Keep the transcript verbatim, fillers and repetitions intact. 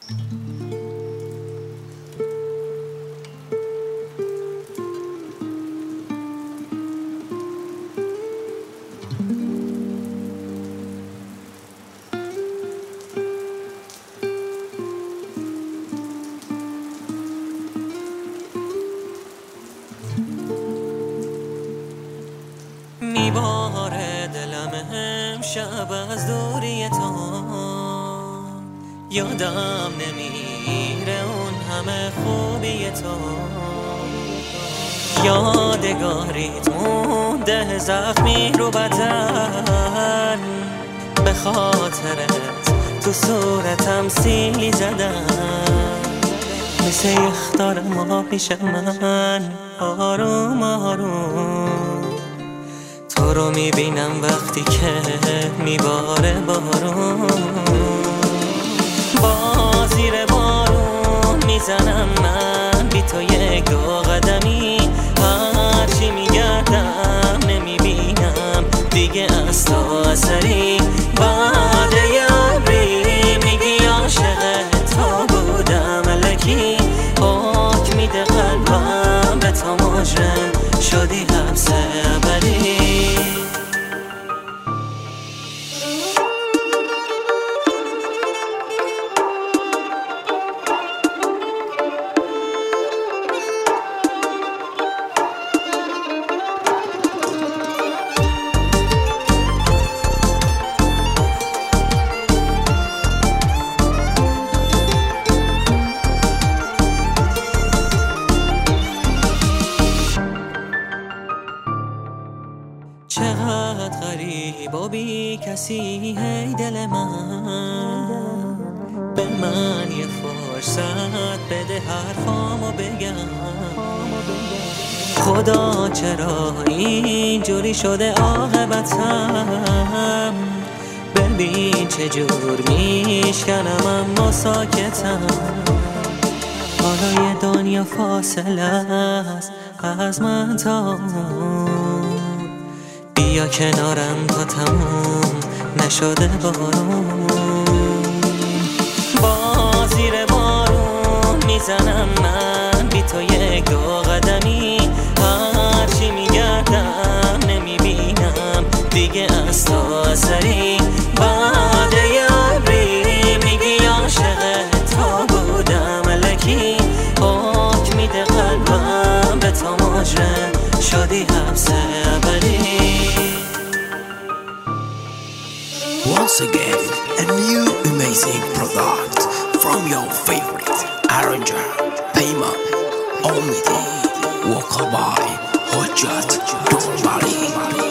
میباره دلم امشب از دوری تو، یادم نمیره اون همه خوبی تو، یادگاریت مونده زخمی رو بدن، به خاطرت تو صورتم سیلی زدن، مثل یخدار ما پیش من آروم آروم تو رو میبینم وقتی که میباره بارون، با زیر بارون میزنم من بی تو یک دو قدمی، هرچی میگردم نمیبینم دیگه از تو اثری، بعد یه عمری میگی عاشق تو بودم الکی، حکم میده قلبم به تو مجرم شدی حبس ابدی. چقدر غریب و بی کسی هی دل من، به من یه فرصت بده حرفامو بگم، خدا چرا اینجوری شده عاقبتم، ببین چجور میشکنم اما ساکتم، حالا یه دنیا فاصله است از من تا بیا کنارم تا تموم نشده بارون، با زیر بارون میزنم من بی تو یک دو قدمی، هرچی میگردم نمیبینم دیگه از تو اثری، بعد یه عمری میگی عاشق تو بودم الکی، حکم میده قلبم به تو مجرم شدی حبس ابدی. Once again, a new amazing product from your favorite arranger, Payman, Omidi, Walkabout, Hojjat, Don't Worry.